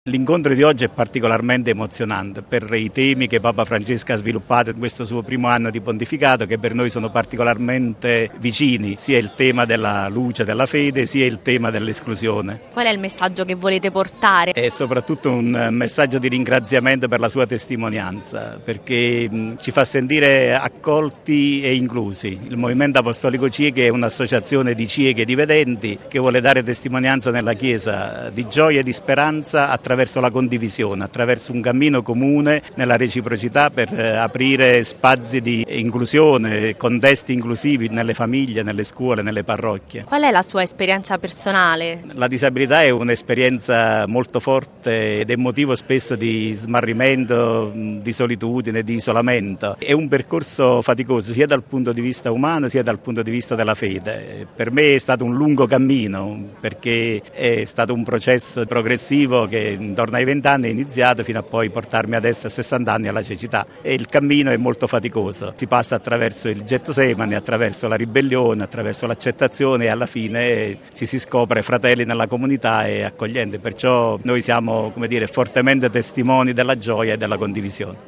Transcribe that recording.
L'incontro di oggi è particolarmente emozionante per i temi che Papa Francesco ha sviluppato in questo suo primo anno di pontificato, che per noi sono particolarmente vicini, sia il tema della luce, della fede, sia il tema dell'esclusione. Qual è il messaggio che volete portare? È soprattutto un messaggio di ringraziamento per la sua testimonianza, perché ci fa sentire accolti e inclusi. Il Movimento Apostolico Ciechi è un'associazione di ciechi e di vedenti che vuole dare testimonianza nella Chiesa di gioia e di speranza attraverso la condivisione, attraverso un cammino comune nella reciprocità per aprire spazi di inclusione, contesti inclusivi nelle famiglie, nelle scuole, nelle parrocchie. Qual è la sua esperienza personale? La disabilità è un'esperienza molto forte ed è motivo spesso di smarrimento, di solitudine, di isolamento. È un percorso faticoso sia dal punto di vista umano sia dal punto di vista della fede. Per me è stato un lungo cammino perché è stato un processo progressivo che intorno ai 20 anni è iniziato fino a poi portarmi adesso a 60 anni alla cecità, e il cammino è molto faticoso. Si passa attraverso il Getsemani, attraverso la ribellione, attraverso l'accettazione e alla fine ci si scopre fratelli nella comunità e accoglienti, perciò noi siamo, fortemente testimoni della gioia e della condivisione.